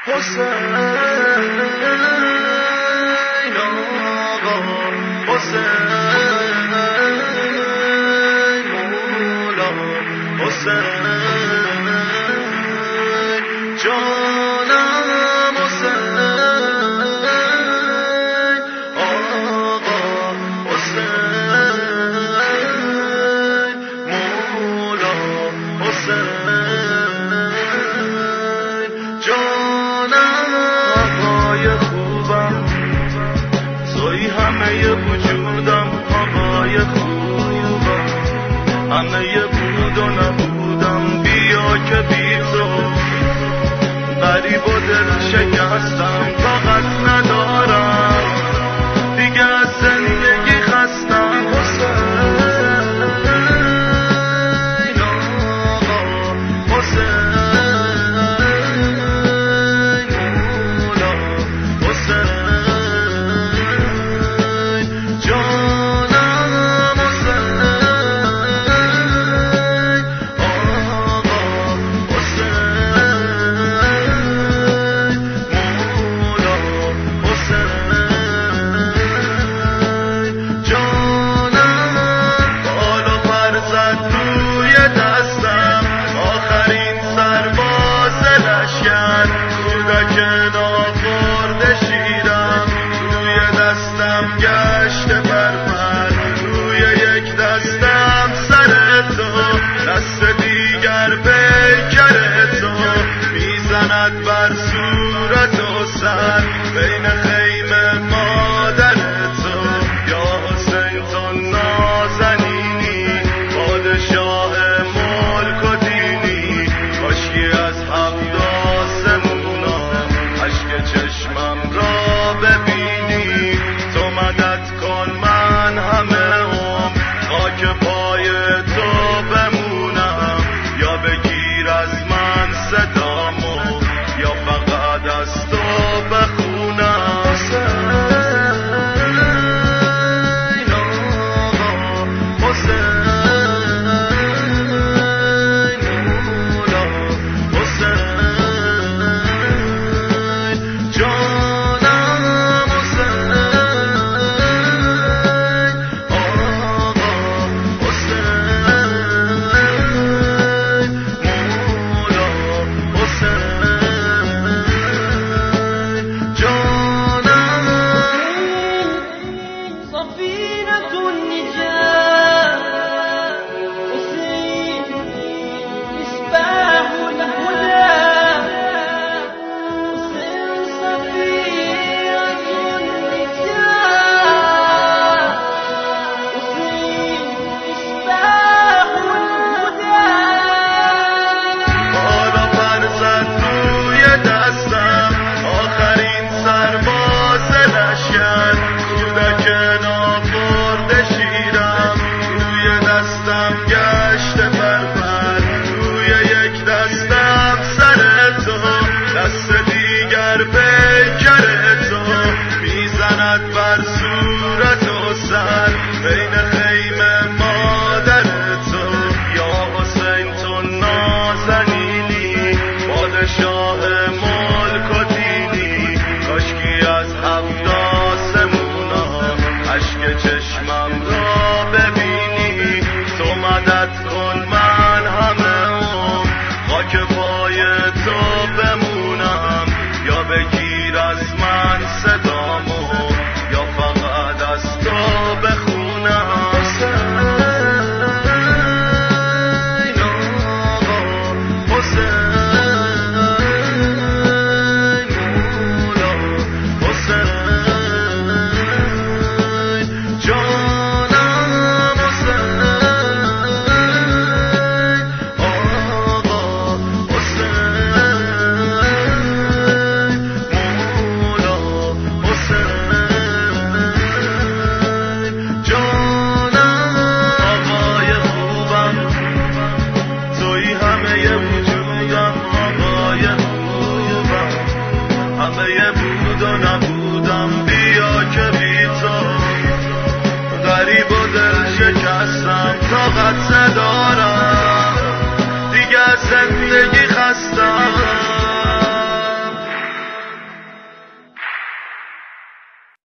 حسین آقا حسین مولا حسین جانم حسین آقا حسین مولا حسین جانم آقای خوبم توی همه وجودم آقای خوبم همه بود و نبودم بیا که بی تو غریب و دل شکستم طاقت ندارم دیگه از زندگی خستم حسین آقا حسین مولا حسین جانم حسین آقا حسین مولا حسین جانم بالا پر زد روی دستم آخرین سرباز لشکر کودک ناخورده شیرم روی دستم گشت پرپر روی یک دستم سر تو دست دیگر پیکر تو میزند بر صورت و سر بین خیمه مادر تو یا حسین تو نازنینی پادشاه ملک و دینی کاشکی از هفت آسمونم اشک چشمم را ببینی تو مدد کن من همه خاک پای تو بمونم یا بگیر از من صدامو یا فقط از تو بخونم حسین آقا حسین مولا حسین جانم حسین آقا حسین مولا حسین جانم سفينة النجاة حسين مصباح الهدى حسين سفينة النجاة حسين مصباح الهدى بالا پر زد روی دستم آخرین سرباز لشکر کودک ناخورده شیرم روی دستم گشت پرپر روی یک دستم سر تو دست دیگر پیکر تو میزند بر صورت و سر بین خیمه مادر تو یا حسین تو نازنینی پادشاه ملک و دینی کاشکی از هفت آسمونم اشک چشمم را ببینی تو مدد کن من همه خاک پای تو بمونم یا بگیر از من صدامو یا فقط از تو بخونم حسین آقا حسین مولا حسین جانم حسین آقا حسین مولا حسین جانم آقای خوبم توی همه وجودم آقای خوبم همه